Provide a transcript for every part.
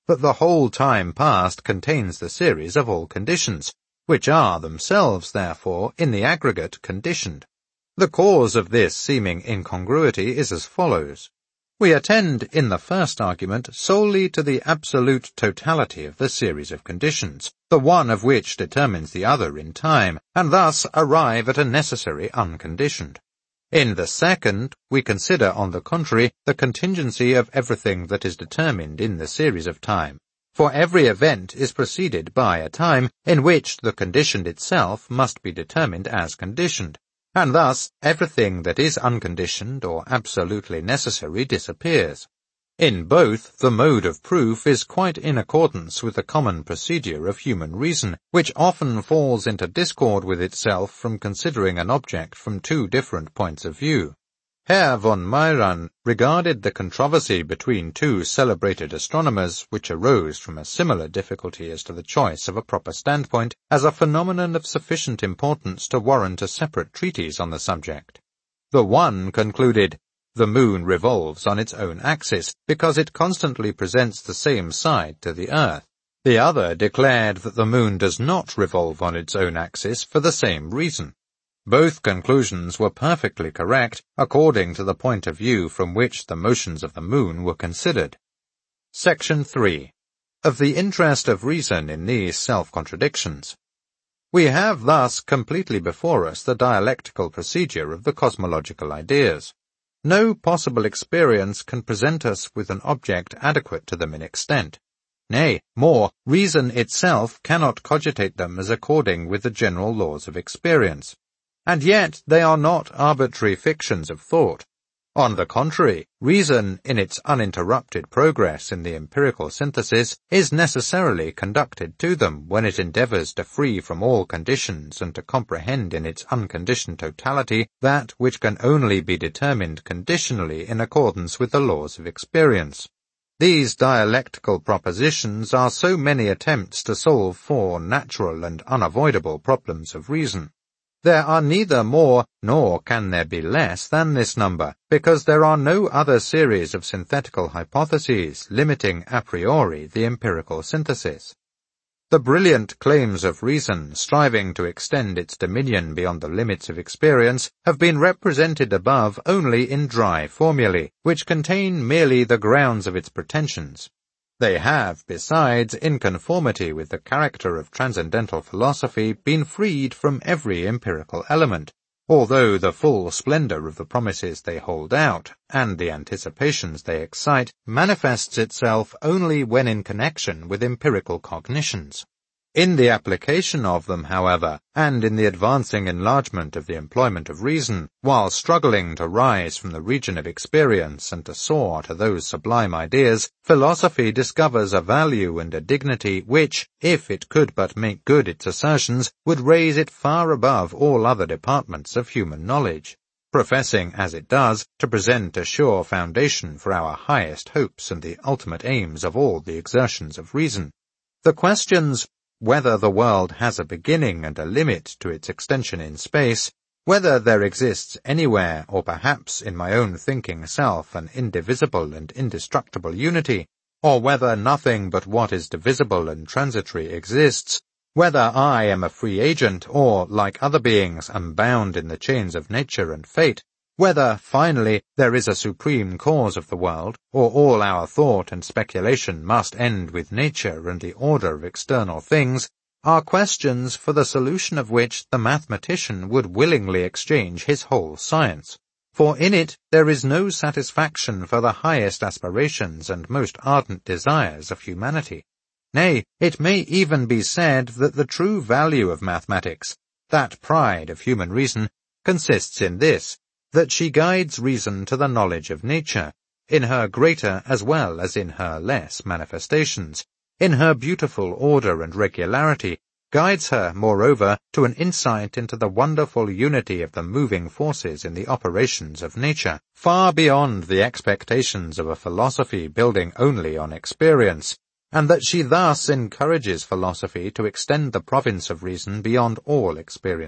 that the whole time past contains the series of all conditions, which are themselves, therefore, in the aggregate conditioned. The cause of this seeming incongruity is as follows. We attend in the first argument solely to the absolute totality of the series of conditions, the one of which determines the other in time, and thus arrive at a necessary unconditioned. In the second, we consider, on the contrary, the contingency of everything that is determined in the series of time, for every event is preceded by a time in which the conditioned itself must be determined as conditioned, and thus everything that is unconditioned or absolutely necessary disappears. In both, the mode of proof is quite in accordance with the common procedure of human reason, which often falls into discord with itself from considering an object from two different points of view. Herr von Meyran regarded the controversy between two celebrated astronomers, which arose from a similar difficulty as to the choice of a proper standpoint, as a phenomenon of sufficient importance to warrant a separate treatise on the subject. The one concluded, "The moon revolves on its own axis, because it constantly presents the same side to the earth." The other declared that the moon does not revolve on its own axis for the same reason. Both conclusions were perfectly correct, according to the point of view from which the motions of the moon were considered. Section 3. Of the interest of reason in these self-contradictions. We have thus completely before us the dialectical procedure of the cosmological ideas. No possible experience can present us with an object adequate to them in extent. Nay, more, reason itself cannot cogitate them as according with the general laws of experience. And yet they are not arbitrary fictions of thought. On the contrary, reason, in its uninterrupted progress in the empirical synthesis, is necessarily conducted to them when it endeavors to free from all conditions and to comprehend in its unconditioned totality that which can only be determined conditionally in accordance with the laws of experience. These dialectical propositions are so many attempts to solve four natural and unavoidable problems of reason. There are neither more, nor can there be less than this number, because there are no other series of synthetical hypotheses limiting a priori the empirical synthesis. The brilliant claims of reason, striving to extend its dominion beyond the limits of experience, have been represented above only in dry formulae, which contain merely the grounds of its pretensions. They have, besides, in conformity with the character of transcendental philosophy, been freed from every empirical element, although the full splendor of the promises they hold out, and the anticipations they excite, manifests itself only when in connection with empirical cognitions. In the application of them, however, and in the advancing enlargement of the employment of reason, while struggling to rise from the region of experience and to soar to those sublime ideas, philosophy discovers a value and a dignity which, if it could but make good its assertions, would raise it far above all other departments of human knowledge, professing, as it does, to present a sure foundation for our highest hopes and the ultimate aims of all the exertions of reason. The questions whether the world has a beginning and a limit to its extension in space, whether there exists anywhere, or perhaps in my own thinking self, an indivisible and indestructible unity, or whether nothing but what is divisible and transitory exists, whether I am a free agent, or, like other beings, am bound in the chains of nature and fate, whether, finally, there is a supreme cause of the world, or all our thought and speculation must end with nature and the order of external things, are questions for the solution of which the mathematician would willingly exchange his whole science, for in it there is no satisfaction for the highest aspirations and most ardent desires of humanity. Nay, it may even be said that the true value of mathematics, that pride of human reason, consists in this, that she guides reason to the knowledge of nature, in her greater as well as in her less manifestations, in her beautiful order and regularity, guides her, moreover, to an insight into the wonderful unity of the moving forces in the operations of nature, far beyond the expectations of a philosophy building only on experience, and that she thus encourages philosophy to extend the province of reason beyond all experience,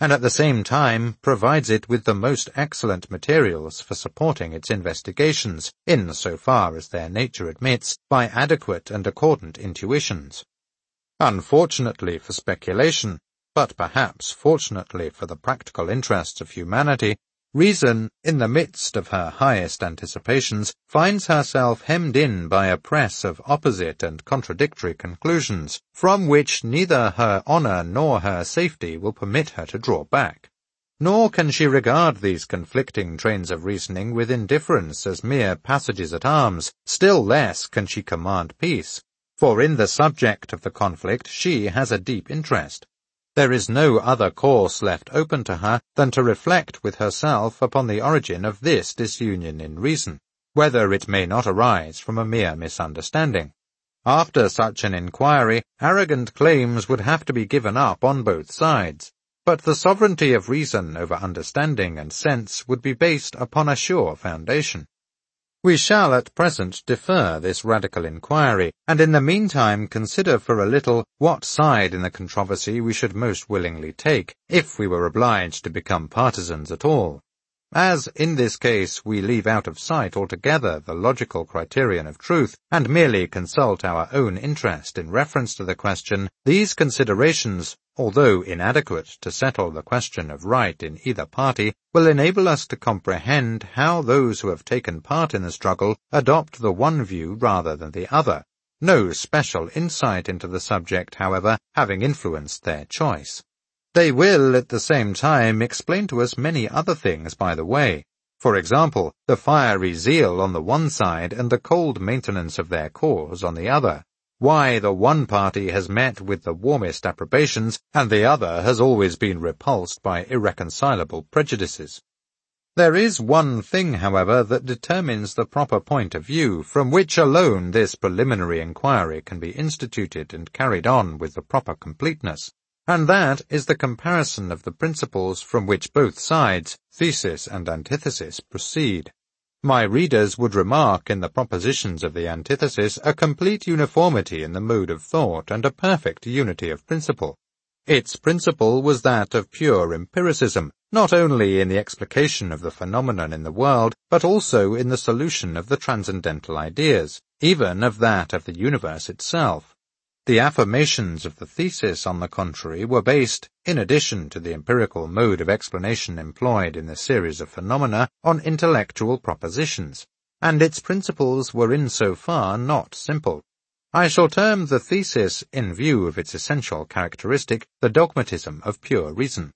and at the same time provides it with the most excellent materials for supporting its investigations, in so far as their nature admits, by adequate and accordant intuitions. Unfortunately for speculation, but perhaps fortunately for the practical interests of humanity, reason, in the midst of her highest anticipations, finds herself hemmed in by a press of opposite and contradictory conclusions, from which neither her honour nor her safety will permit her to draw back. Nor can she regard these conflicting trains of reasoning with indifference as mere passages at arms, still less can she command peace, for in the subject of the conflict she has a deep interest. There is no other course left open to her than to reflect with herself upon the origin of this disunion in reason, whether it may not arise from a mere misunderstanding. After such an inquiry, arrogant claims would have to be given up on both sides, but the sovereignty of reason over understanding and sense would be based upon a sure foundation. We shall at present defer this radical inquiry, and in the meantime consider for a little what side in the controversy we should most willingly take, if we were obliged to become partisans at all. As, in this case, we leave out of sight altogether the logical criterion of truth, and merely consult our own interest in reference to the question, these considerations, although inadequate to settle the question of right in either party, will enable us to comprehend how those who have taken part in the struggle adopt the one view rather than the other, no special insight into the subject, however, having influenced their choice. They will, at the same time, explain to us many other things by the way. For example, the fiery zeal on the one side and the cold maintenance of their cause on the other. Why the one party has met with the warmest approbations, and the other has always been repulsed by irreconcilable prejudices. There is one thing, however, that determines the proper point of view, from which alone this preliminary inquiry can be instituted and carried on with the proper completeness, and that is the comparison of the principles from which both sides, thesis and antithesis, proceed. My readers would remark in the propositions of the antithesis a complete uniformity in the mode of thought and a perfect unity of principle. Its principle was that of pure empiricism, not only in the explication of the phenomenon in the world, but also in the solution of the transcendental ideas, even of that of the universe itself. The affirmations of the thesis, on the contrary, were based, in addition to the empirical mode of explanation employed in the series of phenomena, on intellectual propositions, and its principles were in so far not simple. I shall term the thesis, in view of its essential characteristic, the dogmatism of pure reason.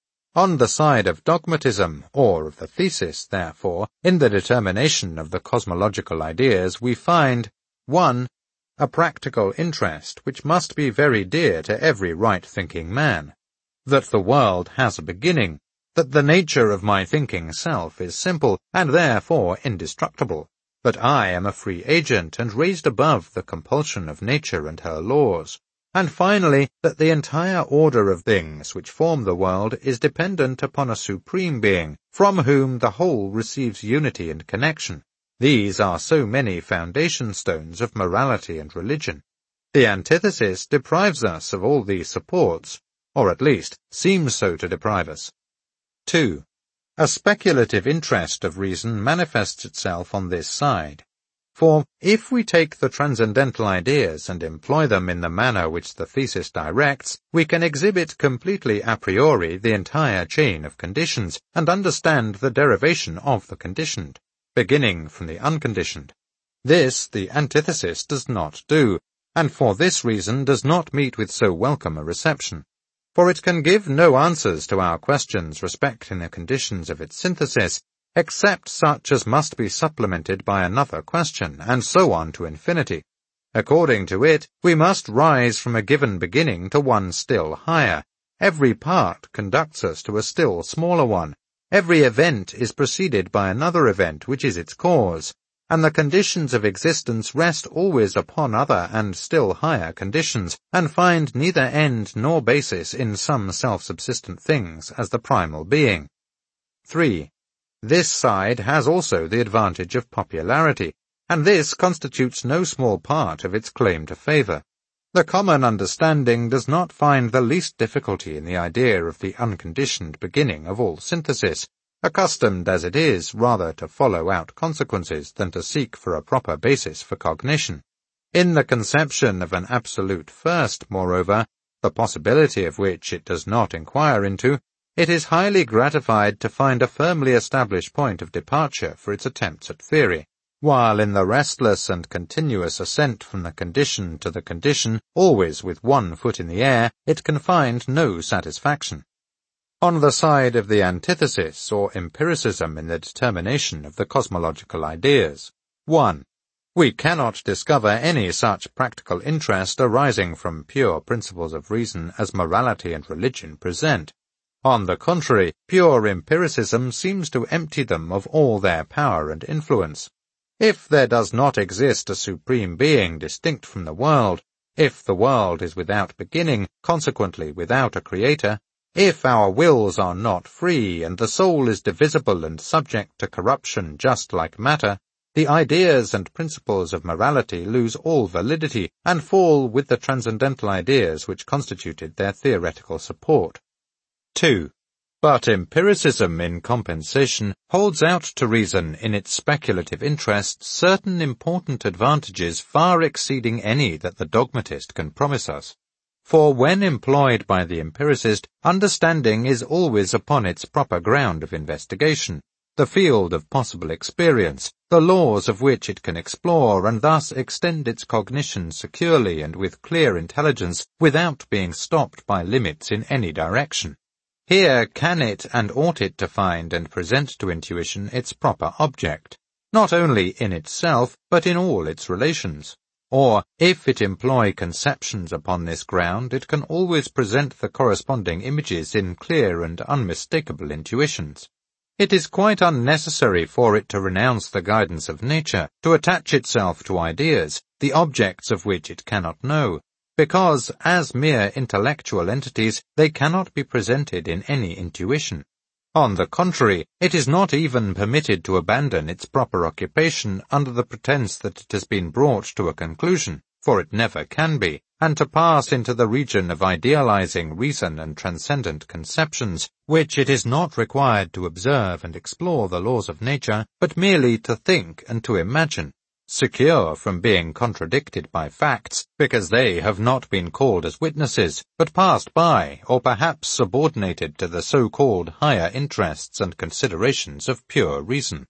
On the side of dogmatism, or of the thesis, therefore, in the determination of the cosmological ideas we find, 1. A practical interest which must be very dear to every right-thinking man, that the world has a beginning, that the nature of my thinking self is simple and therefore indestructible, that I am a free agent and raised above the compulsion of nature and her laws, and finally that the entire order of things which form the world is dependent upon a supreme being, from whom the whole receives unity and connection. These are so many foundation stones of morality and religion. The antithesis deprives us of all these supports, or at least seems so to deprive us. 2. A speculative interest of reason manifests itself on this side. For, if we take the transcendental ideas and employ them in the manner which the thesis directs, we can exhibit completely a priori the entire chain of conditions, and understand the derivation of the conditioned, beginning from the unconditioned. This the antithesis does not do, and for this reason does not meet with so welcome a reception. For it can give no answers to our questions respecting the conditions of its synthesis, except such as must be supplemented by another question, and so on to infinity. According to it, we must rise from a given beginning to one still higher. Every part conducts us to a still smaller one. Every event is preceded by another event which is its cause, and the conditions of existence rest always upon other and still higher conditions, and find neither end nor basis in some self-subsistent things as the primal being. 3. This side has also the advantage of popularity, and this constitutes no small part of its claim to favour. The common understanding does not find the least difficulty in the idea of the unconditioned beginning of all synthesis, accustomed as it is rather to follow out consequences than to seek for a proper basis for cognition. In the conception of an absolute first, moreover, the possibility of which it does not inquire into, it is highly gratified to find a firmly established point of departure for its attempts at theory, while in the restless and continuous ascent from the condition to the condition, always with one foot in the air, it can find no satisfaction. On the side of the antithesis or empiricism in the determination of the cosmological ideas, 1. We cannot discover any such practical interest arising from pure principles of reason as morality and religion present. On the contrary, pure empiricism seems to empty them of all their power and influence. If there does not exist a supreme being distinct from the world, if the world is without beginning, consequently without a creator, if our wills are not free and the soul is divisible and subject to corruption just like matter, the ideas and principles of morality lose all validity and fall with the transcendental ideas which constituted their theoretical support. 2. But empiricism, in compensation, holds out to reason in its speculative interests certain important advantages far exceeding any that the dogmatist can promise us. For when employed by the empiricist, understanding is always upon its proper ground of investigation, the field of possible experience, the laws of which it can explore and thus extend its cognition securely and with clear intelligence without being stopped by limits in any direction. Here can it and ought it to find and present to intuition its proper object, not only in itself, but in all its relations. Or, if it employ conceptions upon this ground, it can always present the corresponding images in clear and unmistakable intuitions. It is quite unnecessary for it to renounce the guidance of nature, to attach itself to ideas, the objects of which it cannot know, because, as mere intellectual entities, they cannot be presented in any intuition. On the contrary, it is not even permitted to abandon its proper occupation under the pretense that it has been brought to a conclusion, for it never can be, and to pass into the region of idealizing reason and transcendent conceptions, which it is not required to observe and explore the laws of nature, but merely to think and to imagine, secure from being contradicted by facts, because they have not been called as witnesses, but passed by, or perhaps subordinated to the so-called higher interests and considerations of pure reason.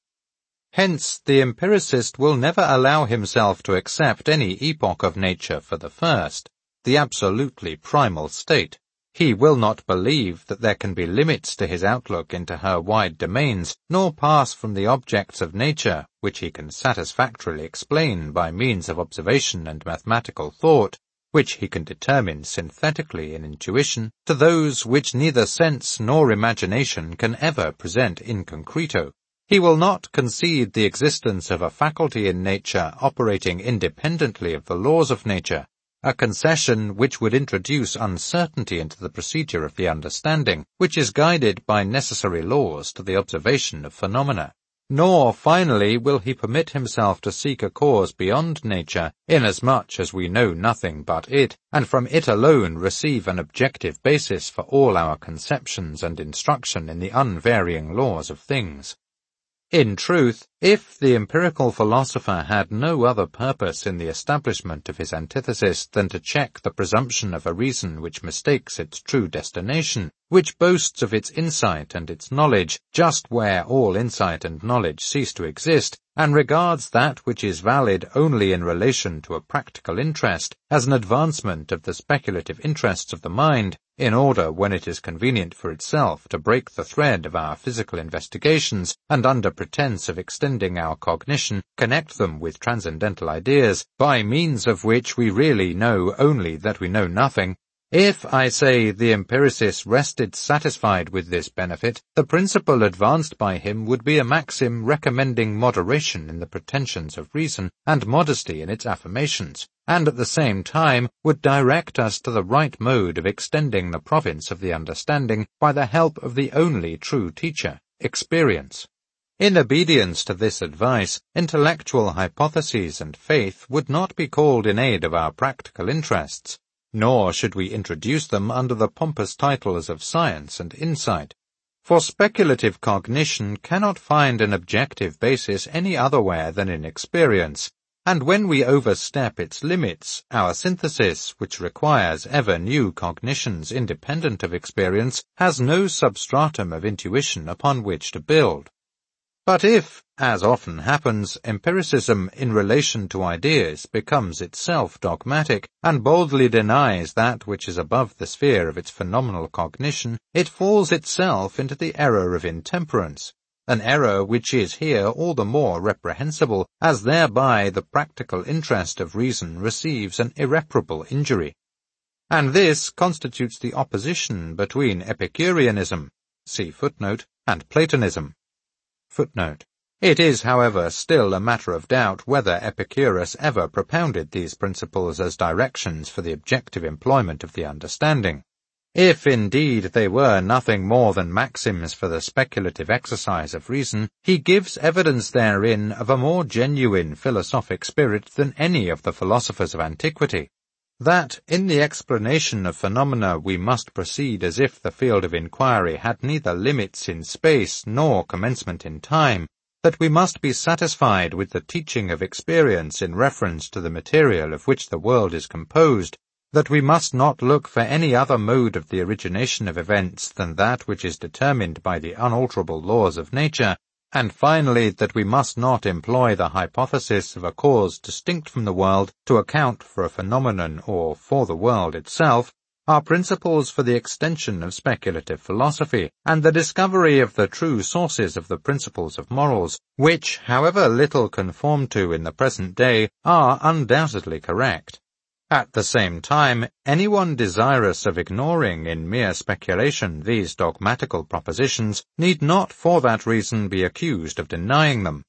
Hence, the empiricist will never allow himself to accept any epoch of nature for the first, the absolutely primal state. He will not believe that there can be limits to his outlook into her wide domains, nor pass from the objects of nature, which he can satisfactorily explain by means of observation and mathematical thought, which he can determine synthetically in intuition, to those which neither sense nor imagination can ever present in concreto. He will not concede the existence of a faculty in nature operating independently of the laws of nature, a concession which would introduce uncertainty into the procedure of the understanding, which is guided by necessary laws to the observation of phenomena. Nor, finally, will he permit himself to seek a cause beyond nature, inasmuch as we know nothing but it, and from it alone receive an objective basis for all our conceptions and instruction in the unvarying laws of things. In truth, if the empirical philosopher had no other purpose in the establishment of his antithesis than to check the presumption of a reason which mistakes its true destination, which boasts of its insight and its knowledge just where all insight and knowledge cease to exist, and regards that which is valid only in relation to a practical interest as an advancement of the speculative interests of the mind, in order, when it is convenient for itself, to break the thread of our physical investigations, and under pretence of extending our cognition, connect them with transcendental ideas, by means of which we really know only that we know nothing. If, I say, the empiricist rested satisfied with this benefit, the principle advanced by him would be a maxim recommending moderation in the pretensions of reason, and modesty in its affirmations, and at the same time would direct us to the right mode of extending the province of the understanding by the help of the only true teacher, experience. In obedience to this advice, intellectual hypotheses and faith would not be called in aid of our practical interests, nor should we introduce them under the pompous titles of science and insight. For speculative cognition cannot find an objective basis any otherwhere than in experience, and when we overstep its limits, our synthesis, which requires ever new cognitions independent of experience, has no substratum of intuition upon which to build. But if, as often happens, empiricism in relation to ideas becomes itself dogmatic and boldly denies that which is above the sphere of its phenomenal cognition, it falls itself into the error of intemperance, an error which is here all the more reprehensible, as thereby the practical interest of reason receives an irreparable injury. And this constitutes the opposition between Epicureanism, see footnote, and Platonism. Footnote. It is, however, still a matter of doubt whether Epicurus ever propounded these principles as directions for the objective employment of the understanding. If indeed they were nothing more than maxims for the speculative exercise of reason, he gives evidence therein of a more genuine philosophic spirit than any of the philosophers of antiquity. That in the explanation of phenomena we must proceed as if the field of inquiry had neither limits in space nor commencement in time, that we must be satisfied with the teaching of experience in reference to the material of which the world is composed, that we must not look for any other mode of the origination of events than that which is determined by the unalterable laws of nature, and finally that we must not employ the hypothesis of a cause distinct from the world to account for a phenomenon or for the world itself, are principles for the extension of speculative philosophy, and the discovery of the true sources of the principles of morals, which, however little conformed to in the present day, are undoubtedly correct. At the same time, anyone desirous of ignoring in mere speculation these dogmatical propositions need not for that reason be accused of denying them.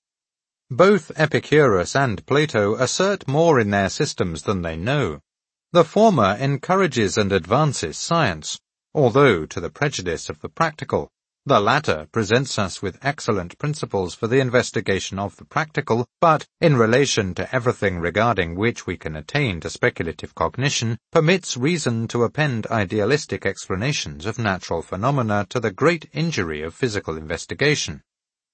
Both Epicurus and Plato assert more in their systems than they know. The former encourages and advances science, although to the prejudice of the practical. The latter presents us with excellent principles for the investigation of the practical, but, in relation to everything regarding which we can attain to speculative cognition, permits reason to append idealistic explanations of natural phenomena to the great injury of physical investigation.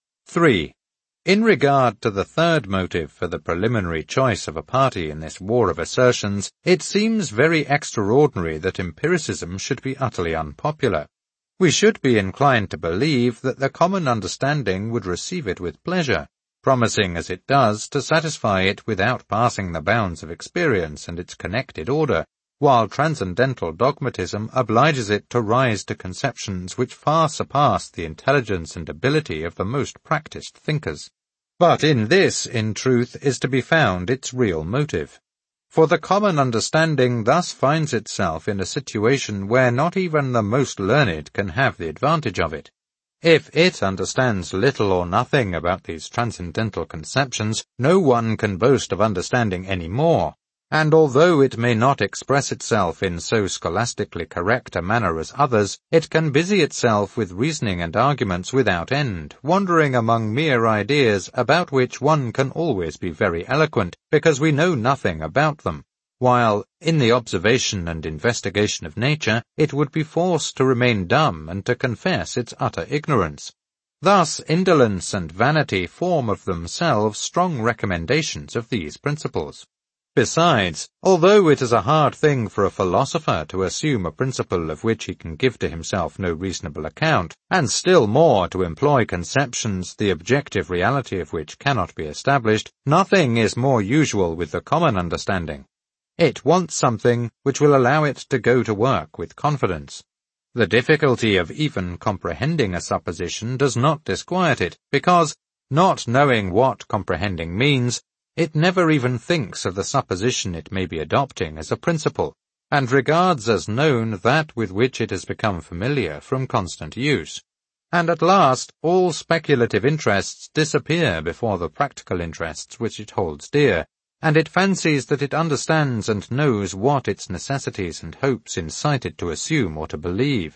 3. In regard to the third motive for the preliminary choice of a party in this war of assertions, it seems very extraordinary that empiricism should be utterly unpopular. We should be inclined to believe that the common understanding would receive it with pleasure, promising as it does to satisfy it without passing the bounds of experience and its connected order, while transcendental dogmatism obliges it to rise to conceptions which far surpass the intelligence and ability of the most practised thinkers. But in this, in truth, is to be found its real motive. For the common understanding thus finds itself in a situation where not even the most learned can have the advantage of it. If it understands little or nothing about these transcendental conceptions, no one can boast of understanding any more, and although it may not express itself in so scholastically correct a manner as others, it can busy itself with reasoning and arguments without end, wandering among mere ideas about which one can always be very eloquent, because we know nothing about them, while, in the observation and investigation of nature, it would be forced to remain dumb and to confess its utter ignorance. Thus indolence and vanity form of themselves strong recommendations of these principles. Besides, although it is a hard thing for a philosopher to assume a principle of which he can give to himself no reasonable account, and still more to employ conceptions the objective reality of which cannot be established, nothing is more usual with the common understanding. It wants something which will allow it to go to work with confidence. The difficulty of even comprehending a supposition does not disquiet it, because, not knowing what comprehending means, it never even thinks of the supposition it may be adopting as a principle, and regards as known that with which it has become familiar from constant use. And at last, all speculative interests disappear before the practical interests which it holds dear, and it fancies that it understands and knows what its necessities and hopes incite it to assume or to believe.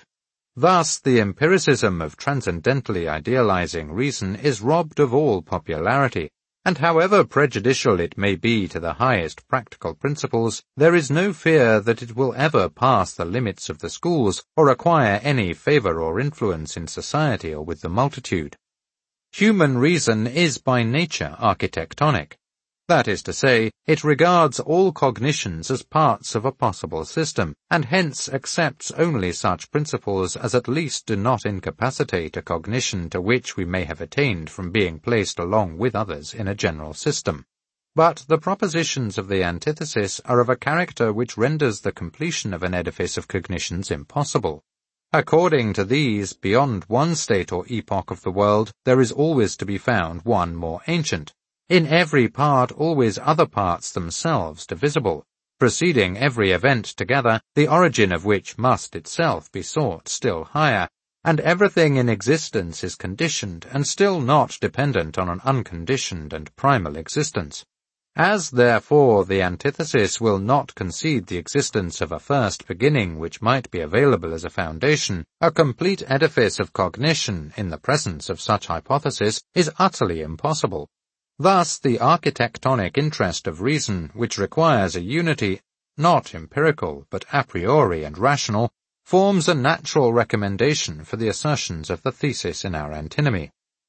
Thus, the empiricism of transcendently idealizing reason is robbed of all popularity, and however prejudicial it may be to the highest practical principles, there is no fear that it will ever pass the limits of the schools or acquire any favor or influence in society or with the multitude. Human reason is by nature architectonic. That is to say, it regards all cognitions as parts of a possible system, and hence accepts only such principles as at least do not incapacitate a cognition to which we may have attained from being placed along with others in a general system. But the propositions of the antithesis are of a character which renders the completion of an edifice of cognitions impossible. According to these, beyond one state or epoch of the world, there is always to be found one more ancient. In every part always other parts themselves divisible, preceding every event together, the origin of which must itself be sought still higher, and everything in existence is conditioned and still not dependent on an unconditioned and primal existence. As, therefore, the antithesis will not concede the existence of a first beginning which might be available as a foundation, a complete edifice of cognition in the presence of such hypothesis is utterly impossible. Thus, the architectonic interest of reason, which requires a unity, not empirical, but a priori and rational, forms a natural recommendation for the assertions of the thesis in our antinomy.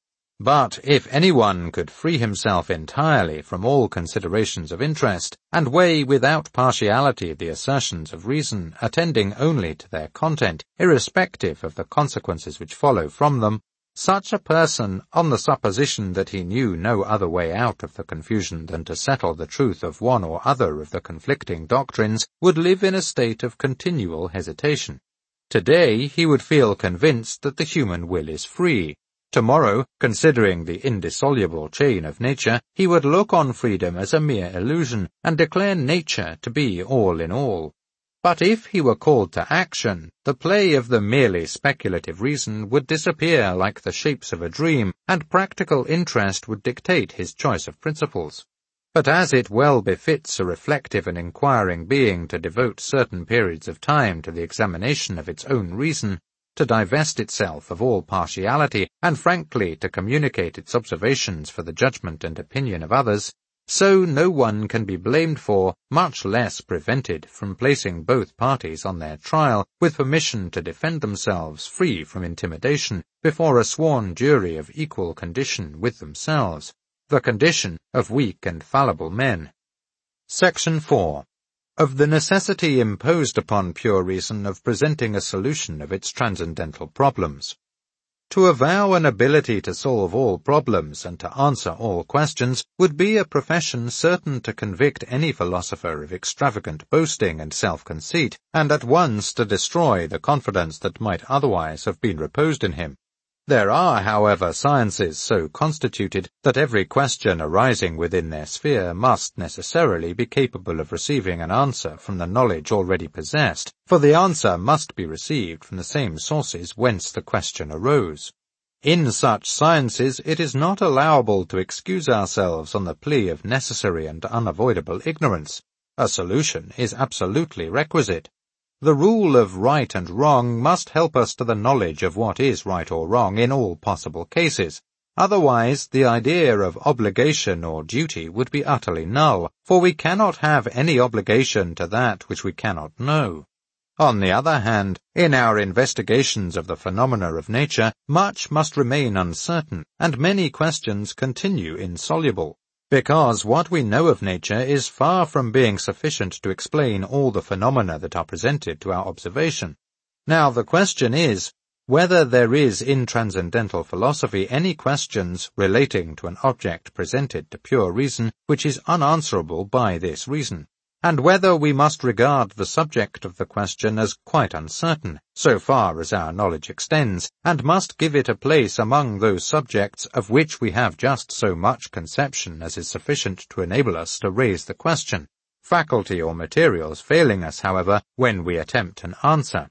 But if anyone could free himself entirely from all considerations of interest, and weigh without partiality the assertions of reason, attending only to their content, irrespective of the consequences which follow from them, such a person, on the supposition that he knew no other way out of the confusion than to settle the truth of one or other of the conflicting doctrines, would live in a state of continual hesitation. Today he would feel convinced that the human will is free. Tomorrow, considering the indissoluble chain of nature, he would look on freedom as a mere illusion, and declare nature to be all in all. But if he were called to action, the play of the merely speculative reason would disappear like the shapes of a dream, and practical interest would dictate his choice of principles. But as it well befits a reflective and inquiring being to devote certain periods of time to the examination of its own reason, to divest itself of all partiality, and frankly to communicate its observations for the judgment and opinion of others, so no one can be blamed for, much less prevented from placing both parties on their trial, with permission to defend themselves free from intimidation, before a sworn jury of equal condition with themselves, the condition of weak and fallible men. Section 4. Of the necessity imposed upon pure reason of presenting a solution of its transcendental problems. To avow an ability to solve all problems and to answer all questions would be a profession certain to convict any philosopher of extravagant boasting and self-conceit, and at once to destroy the confidence that might otherwise have been reposed in him. There are, however, sciences so constituted that every question arising within their sphere must necessarily be capable of receiving an answer from the knowledge already possessed, for the answer must be received from the same sources whence the question arose. In such sciences it is not allowable to excuse ourselves on the plea of necessary and unavoidable ignorance. A solution is absolutely requisite. The rule of right and wrong must help us to the knowledge of what is right or wrong in all possible cases. Otherwise, the idea of obligation or duty would be utterly null, for we cannot have any obligation to that which we cannot know. On the other hand, in our investigations of the phenomena of nature, much must remain uncertain, and many questions continue insoluble, because what we know of nature is far from being sufficient to explain all the phenomena that are presented to our observation. Now the question is, whether there is in transcendental philosophy any questions relating to an object presented to pure reason which is unanswerable by this reason, and whether we must regard the subject of the question as quite uncertain, so far as our knowledge extends, and must give it a place among those subjects of which we have just so much conception as is sufficient to enable us to raise the question, faculty or materials failing us, however, when we attempt an answer.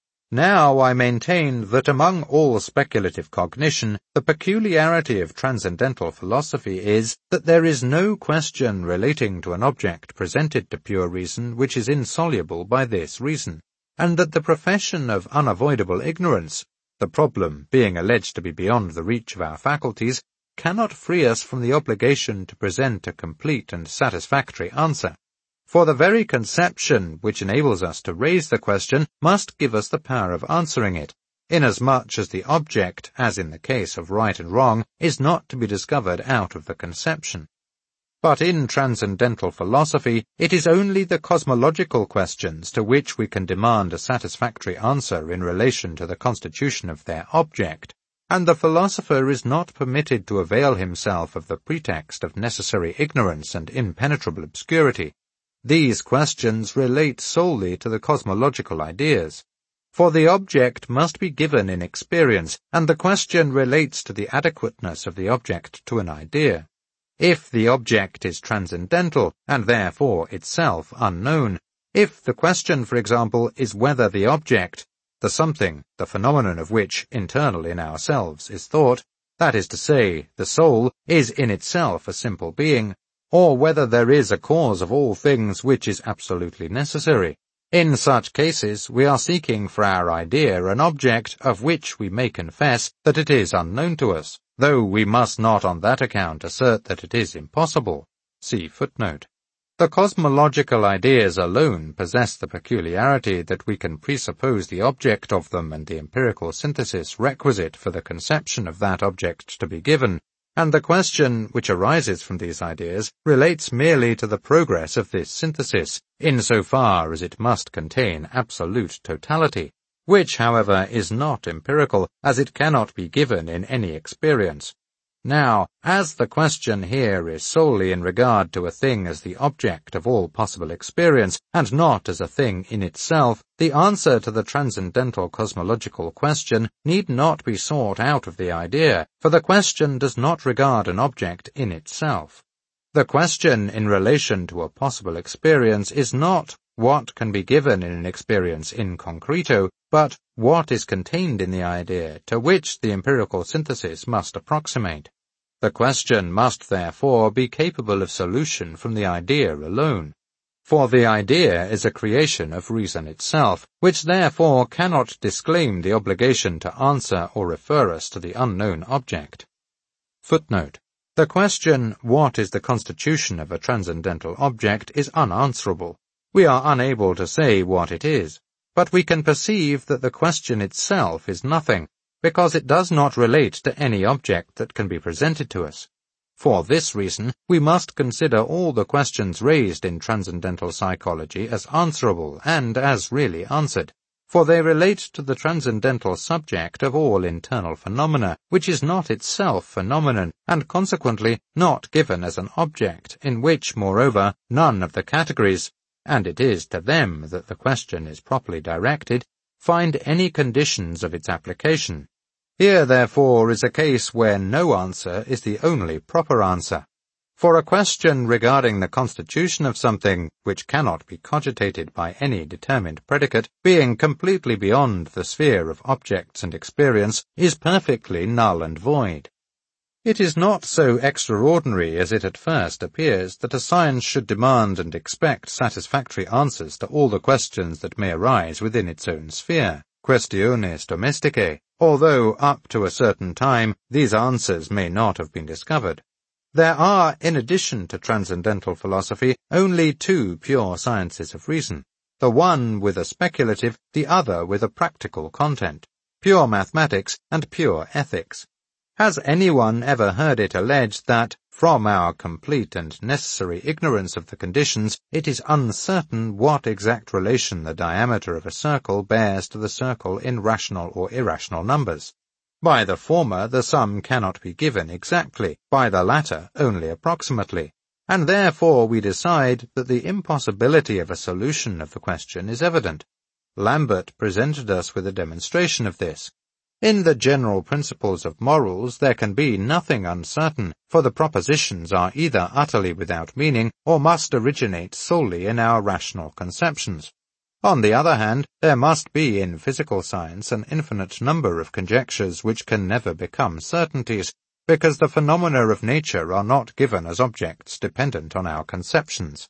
Now I maintain that among all speculative cognition, the peculiarity of transcendental philosophy is that there is no question relating to an object presented to pure reason which is insoluble by this reason. and that the profession of unavoidable ignorance, the problem being alleged to be beyond the reach of our faculties, cannot free us from the obligation to present a complete and satisfactory answer. For the very conception which enables us to raise the question must give us the power of answering it, inasmuch as the object, as in the case of right and wrong, is not to be discovered out of the conception. But in transcendental philosophy, it is only the cosmological questions to which we can demand a satisfactory answer in relation to the constitution of their object, and the philosopher is not permitted to avail himself of the pretext of necessary ignorance and impenetrable obscurity. These questions relate solely to the cosmological ideas. For the object must be given in experience, and the question relates to the adequateness of the object to an idea. If the object is transcendental, and therefore itself unknown, if the question, for example, is whether the object, the something, the phenomenon of which internal in ourselves is thought, that is to say, the soul, is in itself a simple being, or whether there is a cause of all things which is absolutely necessary, in such cases we are seeking for our idea an object of which we may confess that it is unknown to us, though we must not on that account assert that it is impossible. See footnote. The cosmological ideas alone possess the peculiarity that we can presuppose the object of them and the empirical synthesis requisite for the conception of that object to be given, and the question which arises from these ideas relates merely to the progress of this synthesis, in so far as it must contain absolute totality, which, however, is not empirical, as it cannot be given in any experience. Now, as the question here is solely in regard to a thing as the object of all possible experience, and not as a thing in itself, the answer to the transcendental cosmological question need not be sought out of the idea, for the question does not regard an object in itself. The question in relation to a possible experience is not what can be given in an experience in concreto, but what is contained in the idea to which the empirical synthesis must approximate. The question must therefore be capable of solution from the idea alone. For the idea is a creation of reason itself, which therefore cannot disclaim the obligation to answer or refer us to the unknown object. Footnote. The question, what is the constitution of a transcendental object, is unanswerable. We are unable to say what it is, but we can perceive that the question itself is nothing, because it does not relate to any object that can be presented to us. For this reason, we must consider all the questions raised in transcendental psychology as answerable and as really answered, for they relate to the transcendental subject of all internal phenomena, which is not itself phenomenon, and consequently not given as an object, in which, moreover, none of the categories, and it is to them that the question is properly directed, find any conditions of its application. Here, therefore, is a case where no answer is the only proper answer. For a question regarding the constitution of something, which cannot be cogitated by any determined predicate, being completely beyond the sphere of objects and experience, is perfectly null and void. It is not so extraordinary as it at first appears that a science should demand and expect satisfactory answers to all the questions that may arise within its own sphere, questiones domesticae, although up to a certain time these answers may not have been discovered. There are, in addition to transcendental philosophy, only two pure sciences of reason, the one with a speculative, the other with a practical content, pure mathematics and pure ethics. Has anyone ever heard it alleged that, from our complete and necessary ignorance of the conditions, it is uncertain what exact relation the diameter of a circle bears to the circle in rational or irrational numbers? By the former, the sum cannot be given exactly, by the latter only approximately, and therefore we decide that the impossibility of a solution of the question is evident. Lambert presented us with a demonstration of this. In the general principles of morals there can be nothing uncertain, for the propositions are either utterly without meaning or must originate solely in our rational conceptions. On the other hand, there must be in physical science an infinite number of conjectures which can never become certainties, because the phenomena of nature are not given as objects dependent on our conceptions.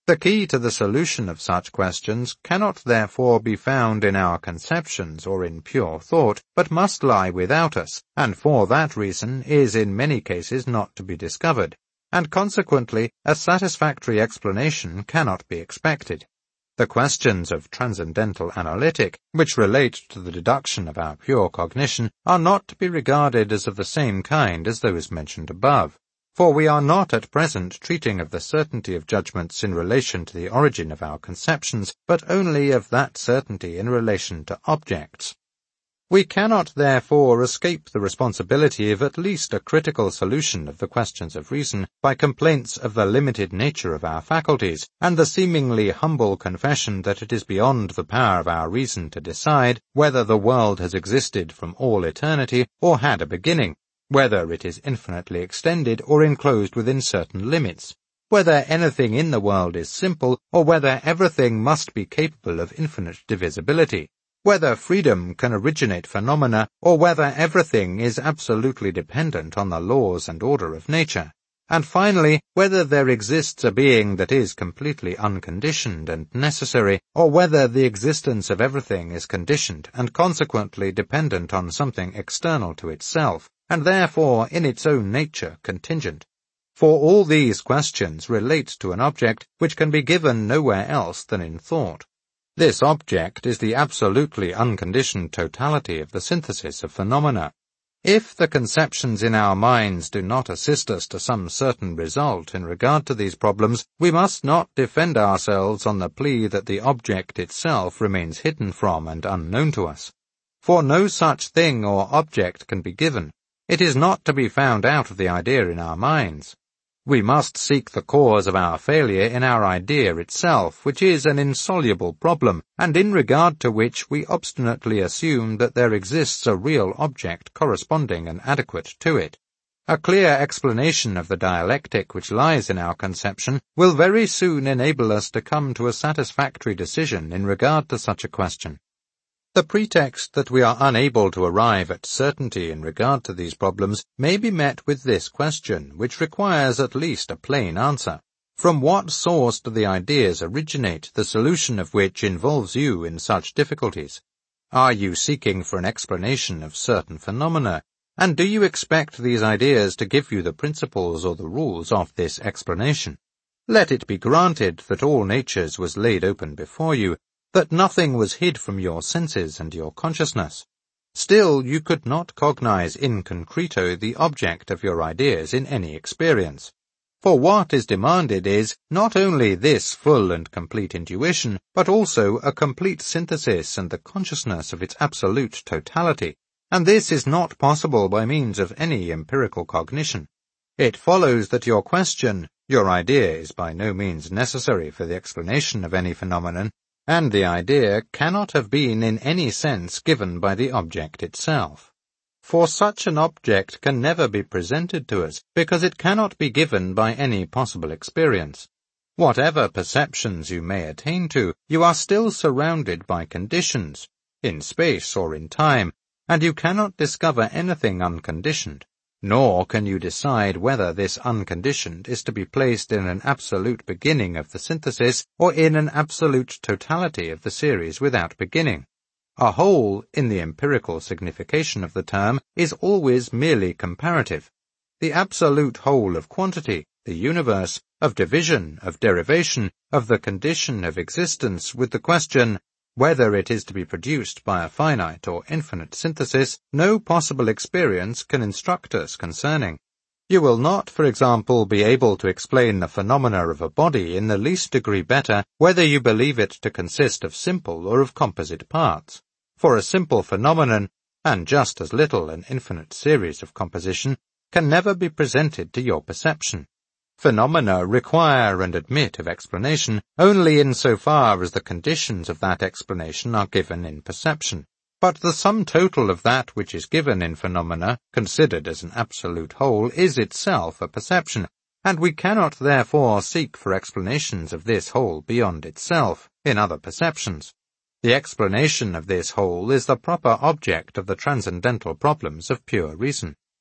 The key to the solution of such questions cannot therefore be found in our conceptions or in pure thought, but must lie without us, and for that reason is in many cases not to be discovered, and consequently a satisfactory explanation cannot be expected. The questions of transcendental analytic, which relate to the deduction of our pure cognition, are not to be regarded as of the same kind as those mentioned above. For we are not at present treating of the certainty of judgments in relation to the origin of our conceptions, but only of that certainty in relation to objects. We cannot therefore escape the responsibility of at least a critical solution of the questions of reason by complaints of the limited nature of our faculties, and the seemingly humble confession that it is beyond the power of our reason to decide whether the world has existed from all eternity or had a beginning, whether it is infinitely extended or enclosed within certain limits, whether anything in the world is simple or whether everything must be capable of infinite divisibility, whether freedom can originate phenomena or whether everything is absolutely dependent on the laws and order of nature, and finally, whether there exists a being that is completely unconditioned and necessary, or whether the existence of everything is conditioned and consequently dependent on something external to itself, and therefore in its own nature contingent. For all these questions relate to an object which can be given nowhere else than in thought. This object is the absolutely unconditioned totality of the synthesis of phenomena. If the conceptions in our minds do not assist us to some certain result in regard to these problems, we must not defend ourselves on the plea that the object itself remains hidden from and unknown to us. For no such thing or object can be given. It is not to be found out of the idea in our minds. We must seek the cause of our failure in our idea itself, which is an insoluble problem, and in regard to which we obstinately assume that there exists a real object corresponding and adequate to it. A clear explanation of the dialectic which lies in our conception will very soon enable us to come to a satisfactory decision in regard to such a question. The pretext that we are unable to arrive at certainty in regard to these problems may be met with this question, which requires at least a plain answer. From what source do the ideas originate, the solution of which involves you in such difficulties? Are you seeking for an explanation of certain phenomena, and do you expect these ideas to give you the principles or the rules of this explanation? Let it be granted that all natures was laid open before you, that nothing was hid from your senses and your consciousness. Still, you could not cognize in concreto the object of your ideas in any experience. For what is demanded is not only this full and complete intuition, but also a complete synthesis and the consciousness of its absolute totality, and this is not possible by means of any empirical cognition. It follows that your question, your idea, is by no means necessary for the explanation of any phenomenon, and the idea cannot have been in any sense given by the object itself. For such an object can never be presented to us, because it cannot be given by any possible experience. Whatever perceptions you may attain to, you are still surrounded by conditions, in space or in time, and you cannot discover anything unconditioned. Nor can you decide whether this unconditioned is to be placed in an absolute beginning of the synthesis or in an absolute totality of the series without beginning. A whole, in the empirical signification of the term, is always merely comparative. The absolute whole of quantity, the universe, of division, of derivation, of the condition of existence with the question, whether it is to be produced by a finite or infinite synthesis, no possible experience can instruct us concerning. You will not, for example, be able to explain the phenomena of a body in the least degree better whether you believe it to consist of simple or of composite parts. For a simple phenomenon, and just as little an infinite series of composition, can never be presented to your perception. Phenomena require and admit of explanation only in so far as the conditions of that explanation are given in perception. But the sum total of that which is given in phenomena, considered as an absolute whole, is itself a perception, and we cannot therefore seek for explanations of this whole beyond itself, in other perceptions. The explanation of this whole is the proper object of the transcendental problems of pure reason.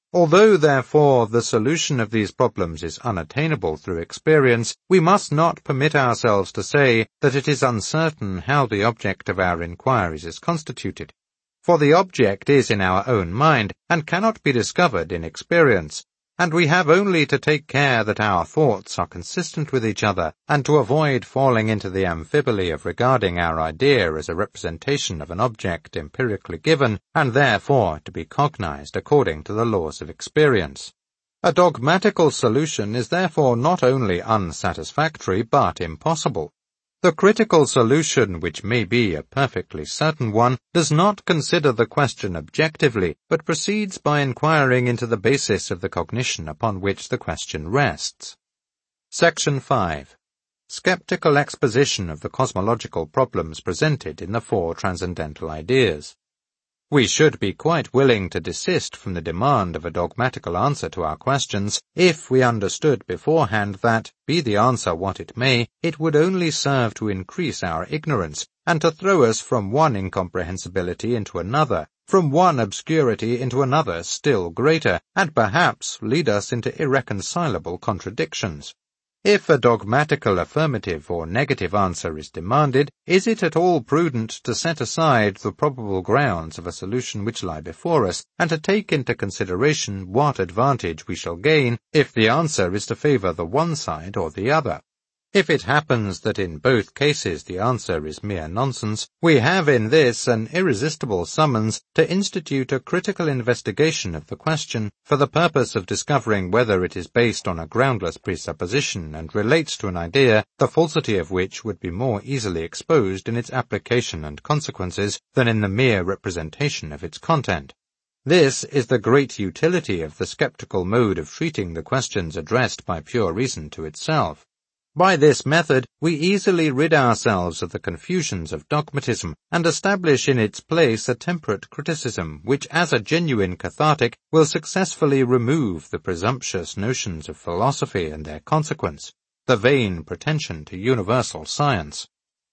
Although, therefore, the solution of these problems is unattainable through experience, we must not permit ourselves to say that it is uncertain how the object of our inquiries is constituted. For the object is in our own mind, and cannot be discovered in experience, and we have only to take care that our thoughts are consistent with each other, and to avoid falling into the amphiboly of regarding our idea as a representation of an object empirically given, and therefore to be cognized according to the laws of experience. A dogmatical solution is therefore not only unsatisfactory, but impossible. The critical solution, which may be a perfectly certain one, does not consider the question objectively, but proceeds by inquiring into the basis of the cognition upon which the question rests. Section 5. Skeptical exposition of the cosmological problems presented in the four transcendental ideas. We should be quite willing to desist from the demand of a dogmatical answer to our questions if we understood beforehand that, be the answer what it may, it would only serve to increase our ignorance, and to throw us from one incomprehensibility into another, from one obscurity into another still greater, and perhaps lead us into irreconcilable contradictions. If a dogmatical affirmative or negative answer is demanded, is it at all prudent to set aside the probable grounds of a solution which lie before us, and to take into consideration what advantage we shall gain if the answer is to favor the one side or the other? If it happens that in both cases the answer is mere nonsense, we have in this an irresistible summons to institute a critical investigation of the question for the purpose of discovering whether it is based on a groundless presupposition and relates to an idea the falsity of which would be more easily exposed in its application and consequences than in the mere representation of its content. This is the great utility of the skeptical mode of treating the questions addressed by pure reason to itself. By this method, we easily rid ourselves of the confusions of dogmatism, and establish in its place a temperate criticism which, as a genuine cathartic, will successfully remove the presumptuous notions of philosophy and their consequence, the vain pretension to universal science.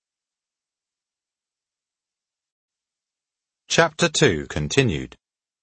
Chapter 2 continued.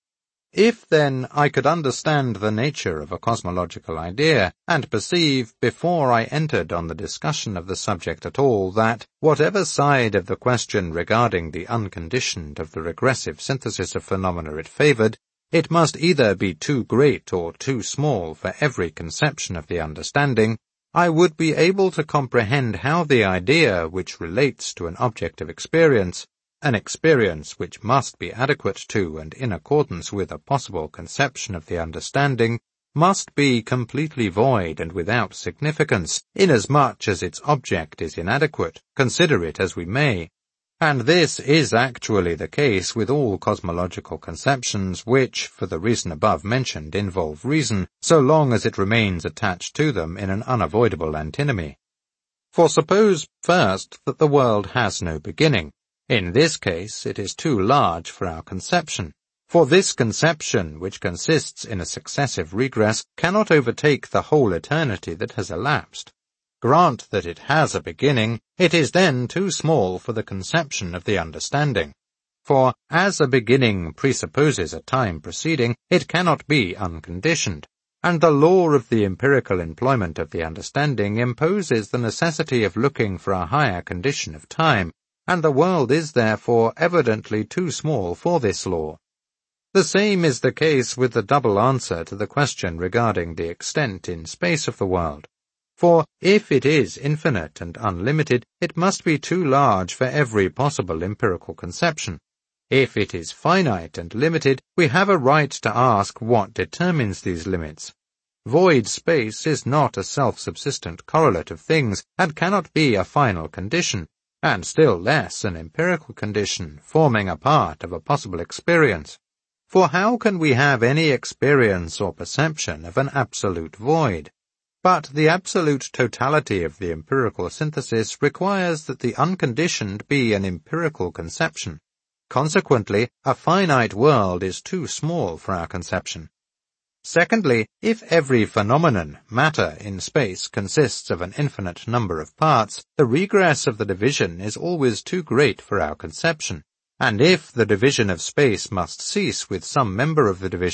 If, then, I could understand the nature of a cosmological idea, and perceive, before I entered on the discussion of the subject at all, that, whatever side of the question regarding the unconditioned of the regressive synthesis of phenomena it favored, it must either be too great or too small for every conception of the understanding, I would be able to comprehend how the idea which relates to an object of experience, an experience which must be adequate to and in accordance with a possible conception of the understanding, must be completely void and without significance, inasmuch as its object is inadequate, consider it as we may. And this is actually the case with all cosmological conceptions which, for the reason above mentioned, involve reason, so long as it remains attached to them in an unavoidable antinomy. For suppose, first, that the world has no beginning. In this case, it is too large for our conception, for this conception, which consists in a successive regress, cannot overtake the whole eternity that has elapsed. Grant that it has a beginning, it is then too small for the conception of the understanding. For, as a beginning presupposes a time preceding, it cannot be unconditioned, and the law of the empirical employment of the understanding imposes the necessity of looking for a higher condition of time, and the world is therefore evidently too small for this law. The same is the case with the double answer to the question regarding the extent in space of the world. For if it is infinite and unlimited, it must be too large for every possible empirical conception. If it is finite and limited, we have a right to ask what determines these limits. Void space is not a self-subsistent correlate of things, and cannot be a final condition, and still less an empirical condition forming a part of a possible experience. For how can we have any experience or perception of an absolute void? But the absolute totality of the empirical synthesis requires that the unconditioned be an empirical conception. Consequently, a finite world is too small for our conception. Secondly, if every phenomenon, matter, in space consists of an infinite number of parts, the regress of the division is always too great for our conception, and if the division of space must cease with some member of the division,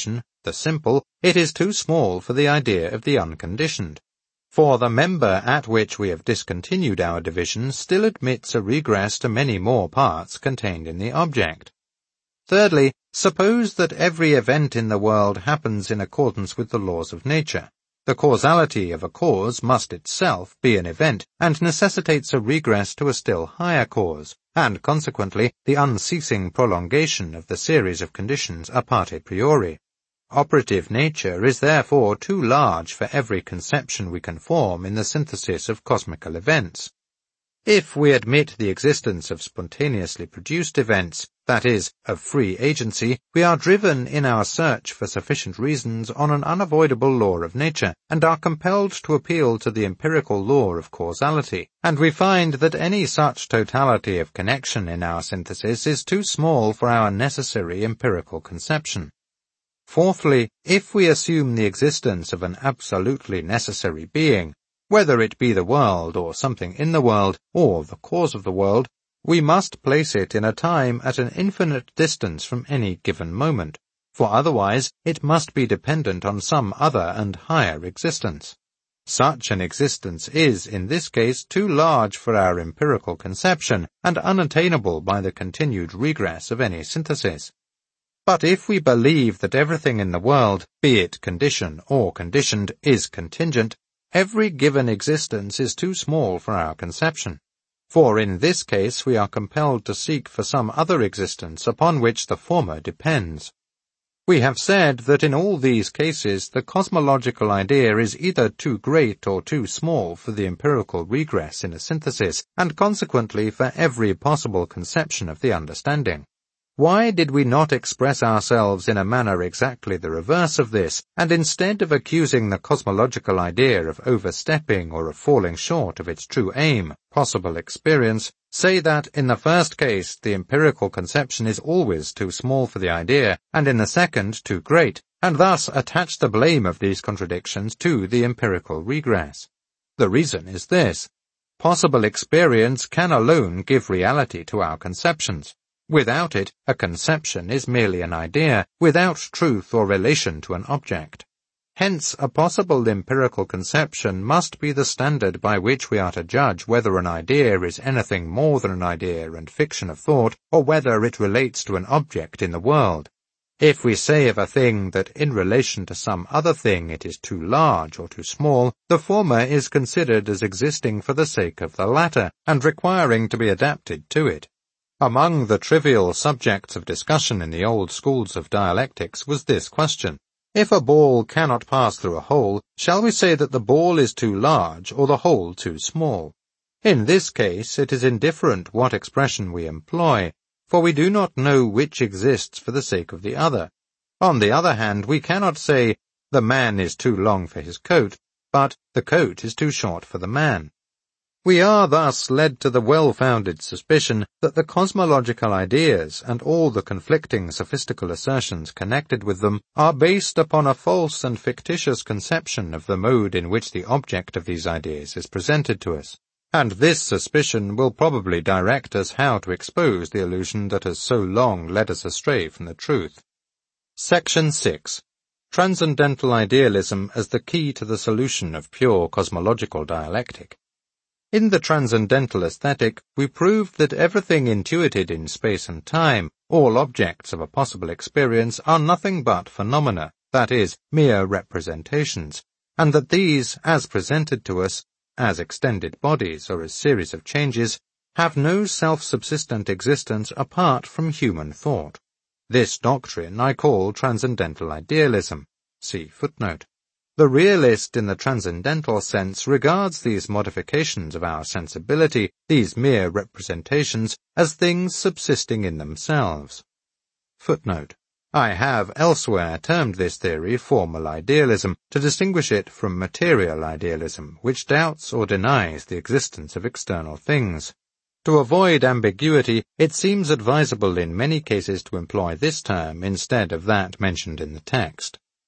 the simple, it is too small for the idea of the unconditioned. For the member at which we have discontinued our division still admits a regress to many more parts contained in the object. Thirdly, suppose that every event in the world happens in accordance with the laws of nature. The causality of a cause must itself be an event, and necessitates a regress to a still higher cause, and consequently the unceasing prolongation of the series of conditions a parte priori. Operative nature is therefore too large for every conception we can form in the synthesis of cosmical events. If we admit the existence of spontaneously produced events, that is, of free agency, we are driven in our search for sufficient reasons on an unavoidable law of nature, and are compelled to appeal to the empirical law of causality, and we find that any such totality of connection in our synthesis is too small for our necessary empirical conception. Fourthly, if we assume the existence of an absolutely necessary being, whether it be the world or something in the world, or the cause of the world, we must place it in a time at an infinite distance from any given moment, for otherwise it must be dependent on some other and higher existence. Such an existence is, in this case, too large for our empirical conception, and unattainable by the continued regress of any synthesis. But if we believe that everything in the world, be it condition or conditioned, is contingent, every given existence is too small for our conception. For in this case we are compelled to seek for some other existence upon which the former depends. We have said that in all these cases the cosmological idea is either too great or too small for the empirical regress in a synthesis, and consequently for every possible conception of the understanding. Why did we not express ourselves in a manner exactly the reverse of this, and instead of accusing the cosmological idea of overstepping or of falling short of its true aim, possible experience, say that in the first case the empirical conception is always too small for the idea, and in the second too great, and thus attach the blame of these contradictions to the empirical regress? The reason is this: possible experience can alone give reality to our conceptions. Without it, a conception is merely an idea, without truth or relation to an object. Hence, a possible empirical conception must be the standard by which we are to judge whether an idea is anything more than an idea and fiction of thought, or whether it relates to an object in the world. If we say of a thing that in relation to some other thing it is too large or too small, the former is considered as existing for the sake of the latter, and requiring to be adapted to it. Among the trivial subjects of discussion in the old schools of dialectics was this question: if a ball cannot pass through a hole, shall we say that the ball is too large or the hole too small? In this case it is indifferent what expression we employ, for we do not know which exists for the sake of the other. On the other hand, we cannot say, the man is too long for his coat, but the coat is too short for the man. We are thus led to the well-founded suspicion that the cosmological ideas and all the conflicting sophistical assertions connected with them are based upon a false and fictitious conception of the mode in which the object of these ideas is presented to us, and this suspicion will probably direct us how to expose the illusion that has so long led us astray from the truth. Section 6. Transcendental Idealism as the key to the solution of pure cosmological dialectic. In the transcendental aesthetic, we proved that everything intuited in space and time, all objects of a possible experience, are nothing but phenomena, that is, mere representations, and that these, as presented to us, as extended bodies or as series of changes, have no self-subsistent existence apart from human thought. This doctrine I call transcendental idealism. See footnote. The realist in the transcendental sense regards these modifications of our sensibility, these mere representations, as things subsisting in themselves. Footnote. I have elsewhere termed this theory formal idealism, to distinguish it from material idealism, which doubts or denies the existence of external things. To avoid ambiguity, it seems advisable in many cases to employ this term instead of that mentioned in the text.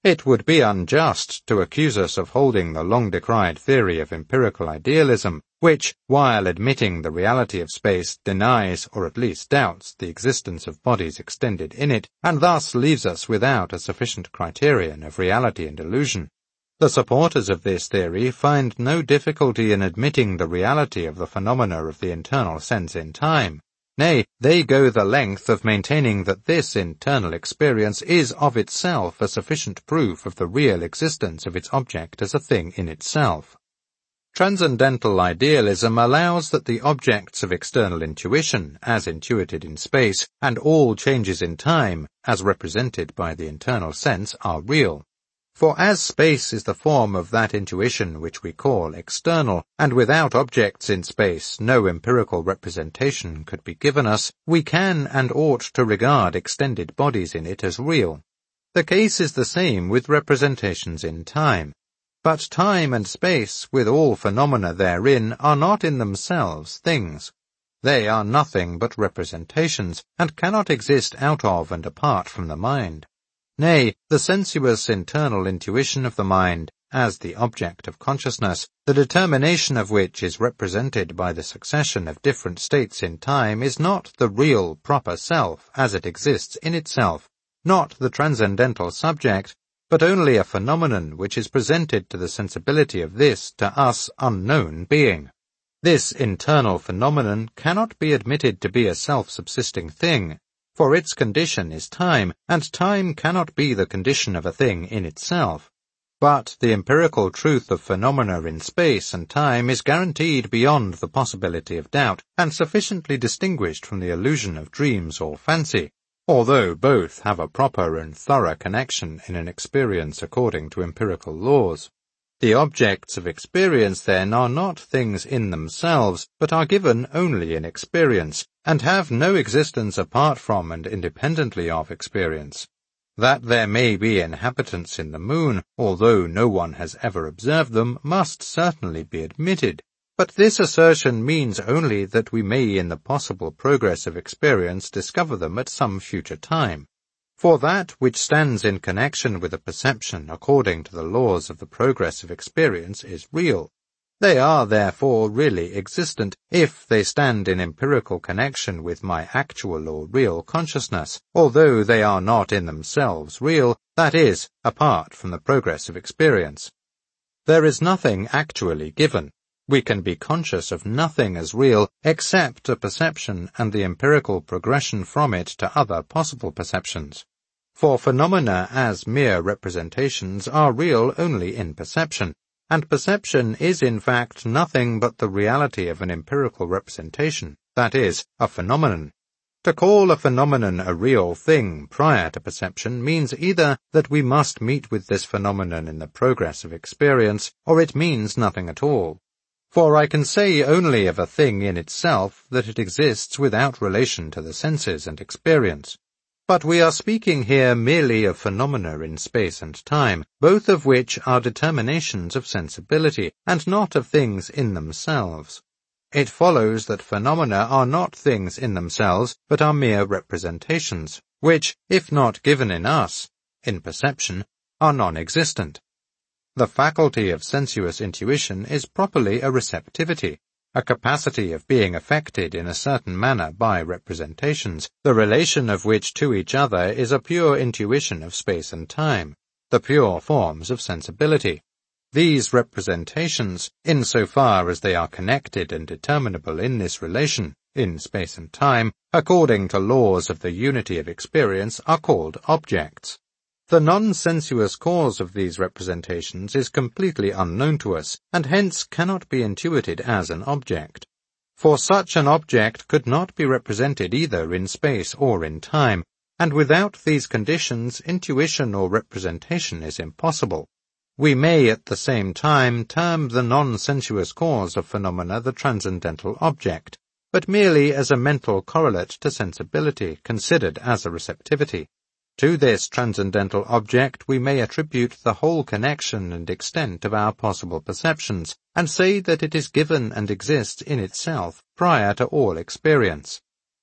It would be unjust to accuse us of holding the long-decried theory of empirical idealism, which, while admitting the reality of space, denies, or at least doubts, the existence of bodies extended in it, and thus leaves us without a sufficient criterion of reality and illusion. The supporters of this theory find no difficulty in admitting the reality of the phenomena of the internal sense in time. Nay, they go the length of maintaining that this internal experience is of itself a sufficient proof of the real existence of its object as a thing in itself. Transcendental idealism allows that the objects of external intuition, as intuited in space, and all changes in time, as represented by the internal sense, are real. For as space is the form of that intuition which we call external, and without objects in space no empirical representation could be given us, we can and ought to regard extended bodies in it as real. The case is the same with representations in time. But time and space, with all phenomena therein, are not in themselves things. They are nothing but representations, and cannot exist out of and apart from the mind. Nay, the sensuous internal intuition of the mind, as the object of consciousness, the determination of which is represented by the succession of different states in time, is not the real proper self as it exists in itself, not the transcendental subject, but only a phenomenon which is presented to the sensibility of this, to us, unknown being. This internal phenomenon cannot be admitted to be a self-subsisting thing, for its condition is time, and time cannot be the condition of a thing in itself. But the empirical truth of phenomena in space and time is guaranteed beyond the possibility of doubt, and sufficiently distinguished from the illusion of dreams or fancy, although both have a proper and thorough connection in an experience according to empirical laws. The objects of experience, then, are not things in themselves, but are given only in experience, and have no existence apart from and independently of experience. That there may be inhabitants in the moon, although no one has ever observed them, must certainly be admitted. But this assertion means only that we may in the possible progress of experience discover them at some future time. For that which stands in connection with a perception according to the laws of the progress of experience is real. They are therefore really existent, if they stand in empirical connection with my actual or real consciousness, although they are not in themselves real, that is, apart from the progress of experience. There is nothing actually given. We can be conscious of nothing as real except a perception and the empirical progression from it to other possible perceptions. For phenomena as mere representations are real only in perception, and perception is in fact nothing but the reality of an empirical representation, that is, a phenomenon. To call a phenomenon a real thing prior to perception means either that we must meet with this phenomenon in the progress of experience, or it means nothing at all. For I can say only of a thing in itself that it exists without relation to the senses and experience. But we are speaking here merely of phenomena in space and time, both of which are determinations of sensibility, and not of things in themselves. It follows that phenomena are not things in themselves, but are mere representations, which, if not given in us, in perception, are non-existent. The faculty of sensuous intuition is properly a receptivity, a capacity of being affected in a certain manner by representations, the relation of which to each other is a pure intuition of space and time, the pure forms of sensibility. These representations, in so far as they are connected and determinable in this relation, in space and time, according to laws of the unity of experience, are called objects. The non-sensuous cause of these representations is completely unknown to us, and hence cannot be intuited as an object. For such an object could not be represented either in space or in time, and without these conditions intuition or representation is impossible. We may at the same time term the non-sensuous cause of phenomena the transcendental object, but merely as a mental correlate to sensibility, considered as a receptivity. To this transcendental object we may attribute the whole connection and extent of our possible perceptions, and say that it is given and exists in itself prior to all experience.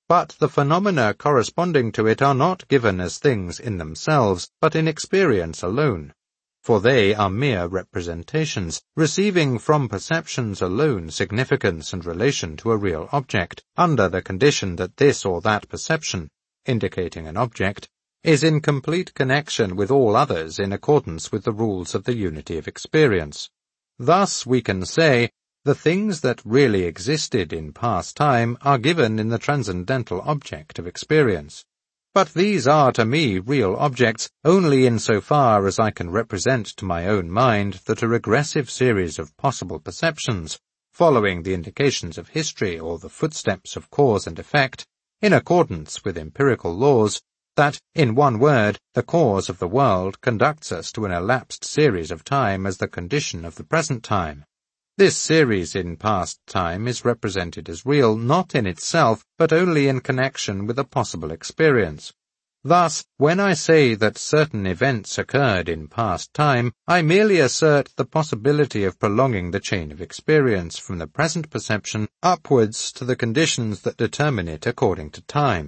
but the phenomena corresponding to it are not given as things in themselves, but in experience alone. For they are mere representations, receiving from perceptions alone significance and relation to a real object, under the condition that this or that perception, indicating an object, is in complete connection with all others in accordance with the rules of the unity of experience. Thus we can say, the things that really existed in past time are given in the transcendental object of experience. But these are to me real objects only in so far as I can represent to my own mind that a regressive series of possible perceptions, following the indications of history or the footsteps of cause and effect, in accordance with empirical laws, that, in one word, the cause of the world conducts us to an elapsed series of time as the condition of the present time. This series in past time is represented as real not in itself, but only in connection with a possible experience. Thus, when I say that certain events occurred in past time, I merely assert the possibility of prolonging the chain of experience from the present perception upwards to the conditions that determine it according to time.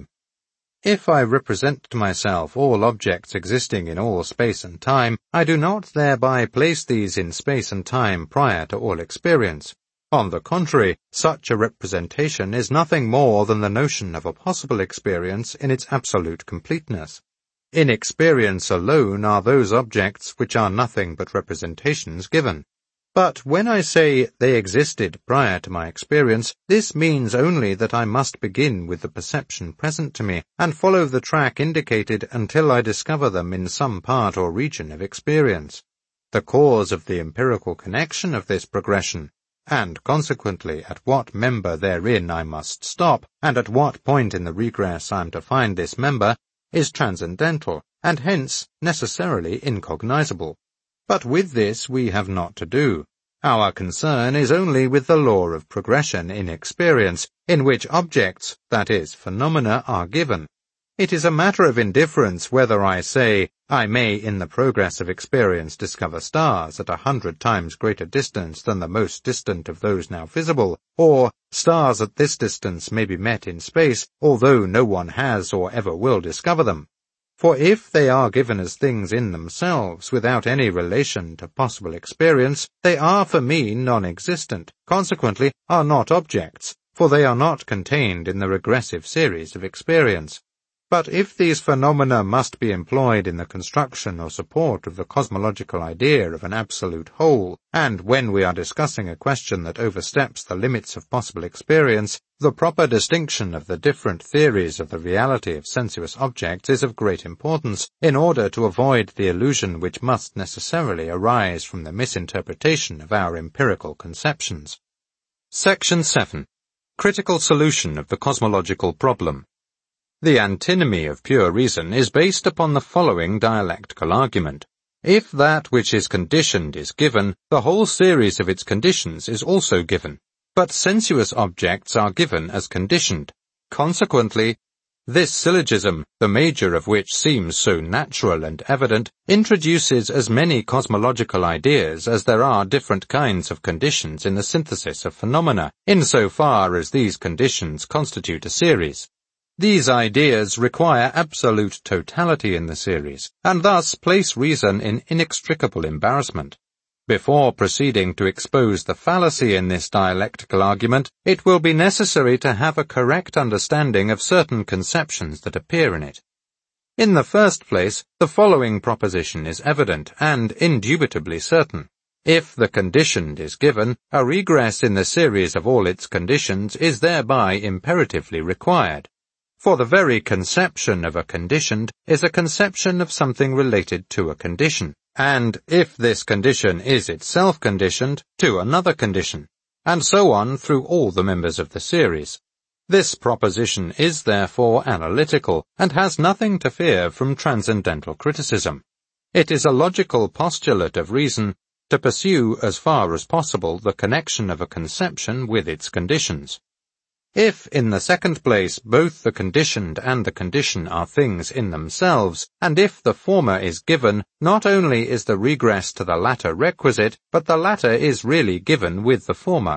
If I represent to myself all objects existing in all space and time, I do not thereby place these in space and time prior to all experience. On the contrary, such a representation is nothing more than the notion of a possible experience in its absolute completeness. In experience alone are those objects which are nothing but representations given. But when I say they existed prior to my experience, this means only that I must begin with the perception present to me, and follow the track indicated until I discover them in some part or region of experience. The cause of the empirical connection of this progression, and consequently at what member therein I must stop, and at what point in the regress I am to find this member, is transcendental, and hence necessarily incognizable. But with this we have not to do. Our concern is only with the law of progression in experience, in which objects, that is, phenomena, are given. It is a matter of indifference whether I say, I may in the progress of experience discover stars at 100 times greater distance than the most distant of those now visible, or stars at this distance may be met in space, although no one has or ever will discover them. For if they are given as things in themselves, without any relation to possible experience, they are for me non-existent, consequently are not objects, for they are not contained in the regressive series of experience. But if these phenomena must be employed in the construction or support of the cosmological idea of an absolute whole, and when we are discussing a question that oversteps the limits of possible experience, the proper distinction of the different theories of the reality of sensuous objects is of great importance, in order to avoid the illusion which must necessarily arise from the misinterpretation of our empirical conceptions. Section 7. Critical solution of the cosmological problem. The antinomy of pure reason is based upon the following dialectical argument. If that which is conditioned is given, the whole series of its conditions is also given. But sensuous objects are given as conditioned. Consequently, this syllogism, the major of which seems so natural and evident, introduces as many cosmological ideas as there are different kinds of conditions in the synthesis of phenomena, in so far as these conditions constitute a series. These ideas require absolute totality in the series, and thus place reason in inextricable embarrassment. Before proceeding to expose the fallacy in this dialectical argument, it will be necessary to have a correct understanding of certain conceptions that appear in it. In the first place, the following proposition is evident and indubitably certain. If the conditioned is given, a regress in the series of all its conditions is thereby imperatively required. For the very conception of a conditioned is a conception of something related to a condition, and if this condition is itself conditioned, to another condition, and so on through all the members of the series. This proposition is therefore analytical, and has nothing to fear from transcendental criticism. It is a logical postulate of reason to pursue as far as possible the connection of a conception with its conditions. If, in the second place, both the conditioned and the condition are things in themselves, and if the former is given, not only is the regress to the latter requisite, but the latter is really given with the former.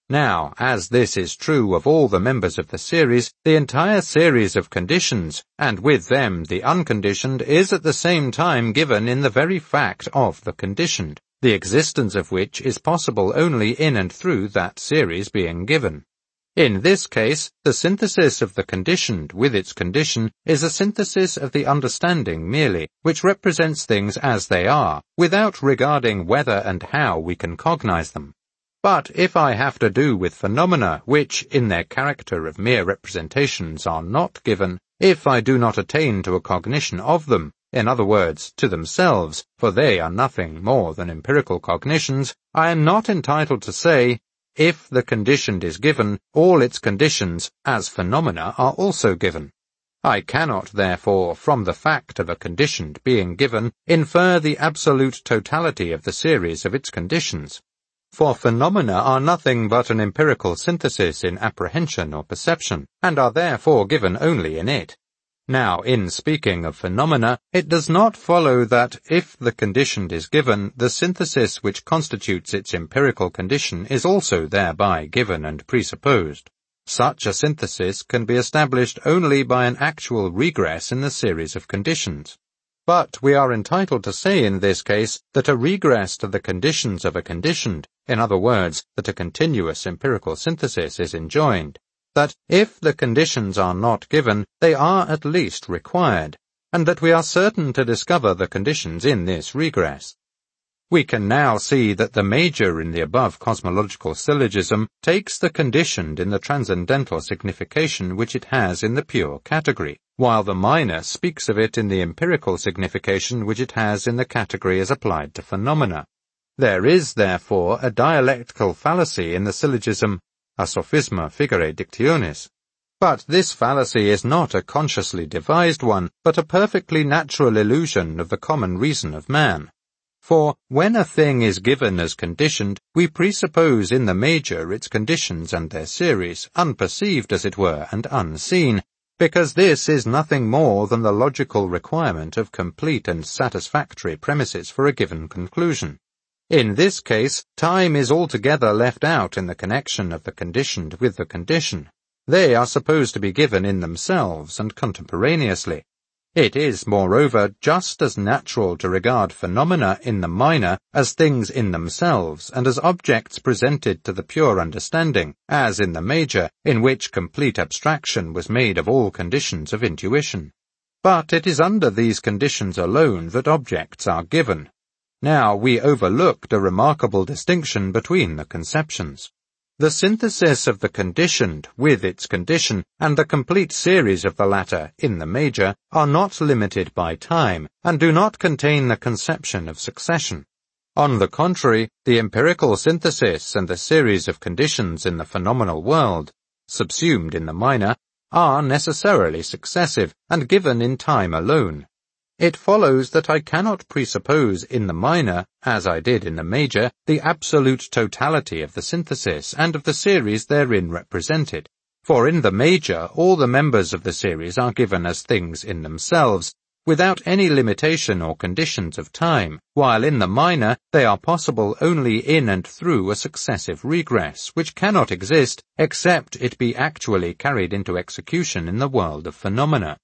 Now, as this is true of all the members of the series, the entire series of conditions, and with them the unconditioned, is at the same time given in the very fact of the conditioned, the existence of which is possible only in and through that series being given. In this case, the synthesis of the conditioned with its condition is a synthesis of the understanding merely, which represents things as they are, without regarding whether and how we can cognize them. But if I have to do with phenomena which, in their character of mere representations, are not given, if I do not attain to a cognition of them, in other words, to themselves, for they are nothing more than empirical cognitions, I am not entitled to say, if the conditioned is given, all its conditions, as phenomena, are also given. I cannot, therefore, from the fact of a conditioned being given, infer the absolute totality of the series of its conditions. For phenomena are nothing but an empirical synthesis in apprehension or perception, and are therefore given only in it. Now, in speaking of phenomena, it does not follow that, if the conditioned is given, the synthesis which constitutes its empirical condition is also thereby given and presupposed. Such a synthesis can be established only by an actual regress in the series of conditions. But we are entitled to say in this case that a regress to the conditions of a conditioned, in other words, that a continuous empirical synthesis is enjoined, that if the conditions are not given, they are at least required, and that we are certain to discover the conditions in this regress. We can now see that the major in the above cosmological syllogism takes the conditioned in the transcendental signification which it has in the pure category, while the minor speaks of it in the empirical signification which it has in the category as applied to phenomena. There is, therefore, a dialectical fallacy in the syllogism, a sophisma figere dictionis. But this fallacy is not a consciously devised one, but a perfectly natural illusion of the common reason of man. For, when a thing is given as conditioned, we presuppose in the major its conditions and their series, unperceived as it were, and unseen, because this is nothing more than the logical requirement of complete and satisfactory premises for a given conclusion. In this case, time is altogether left out in the connection of the conditioned with the condition. They are supposed to be given in themselves and contemporaneously. It is, moreover, just as natural to regard phenomena in the minor as things in themselves and as objects presented to the pure understanding, as in the major, in which complete abstraction was made of all conditions of intuition. But it is under these conditions alone that objects are given. Now we overlooked a remarkable distinction between the conceptions. The synthesis of the conditioned with its condition and the complete series of the latter in the major are not limited by time and do not contain the conception of succession. On the contrary, the empirical synthesis and the series of conditions in the phenomenal world, subsumed in the minor, are necessarily successive and given in time alone. It follows that I cannot presuppose in the minor, as I did in the major, the absolute totality of the synthesis and of the series therein represented. For in the major all the members of the series are given as things in themselves, without any limitation or conditions of time, while in the minor they are possible only in and through a successive regress, which cannot exist except it be actually carried into execution in the world of phenomena.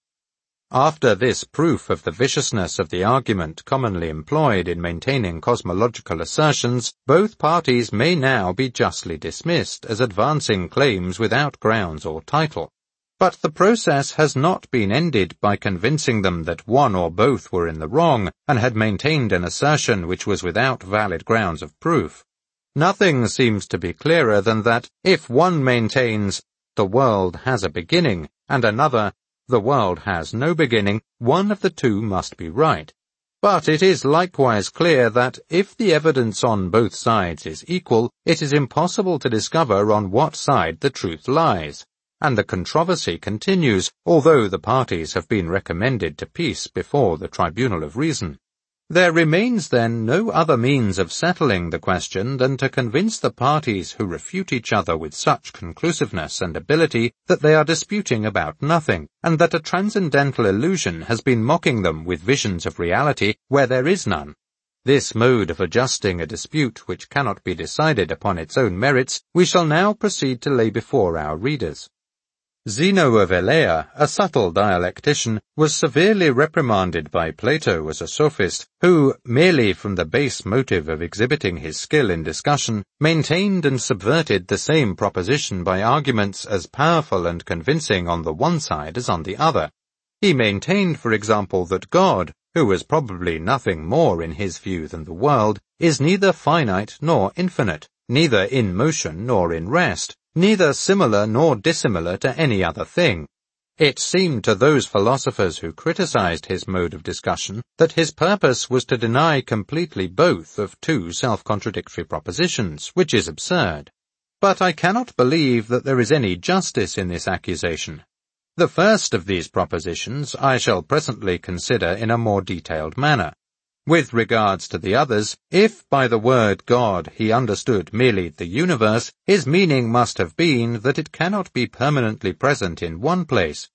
After this proof of the viciousness of the argument commonly employed in maintaining cosmological assertions, both parties may now be justly dismissed as advancing claims without grounds or title. But the process has not been ended by convincing them that one or both were in the wrong and had maintained an assertion which was without valid grounds of proof. Nothing seems to be clearer than that, if one maintains, the world has a beginning, and another, the world has no beginning, one of the two must be right. But it is likewise clear that, if the evidence on both sides is equal, it is impossible to discover on what side the truth lies, and the controversy continues, although the parties have been recommended to peace before the tribunal of reason. There remains then no other means of settling the question than to convince the parties who refute each other with such conclusiveness and ability that they are disputing about nothing, and that a transcendental illusion has been mocking them with visions of reality where there is none. This mode of adjusting a dispute which cannot be decided upon its own merits we shall now proceed to lay before our readers. Zeno of Elea, a subtle dialectician, was severely reprimanded by Plato as a sophist, who, merely from the base motive of exhibiting his skill in discussion, maintained and subverted the same proposition by arguments as powerful and convincing on the one side as on the other. He maintained, for example, that God, who was probably nothing more in his view than the world, is neither finite nor infinite, neither in motion nor in rest, neither similar nor dissimilar to any other thing. It seemed to those philosophers who criticized his mode of discussion that his purpose was to deny completely both of two self-contradictory propositions, which is absurd. But I cannot believe that there is any justice in this accusation. The first of these propositions I shall presently consider in a more detailed manner. With regards to the others, if by the word God he understood merely the universe, his meaning must have been that it cannot be permanently present in one place,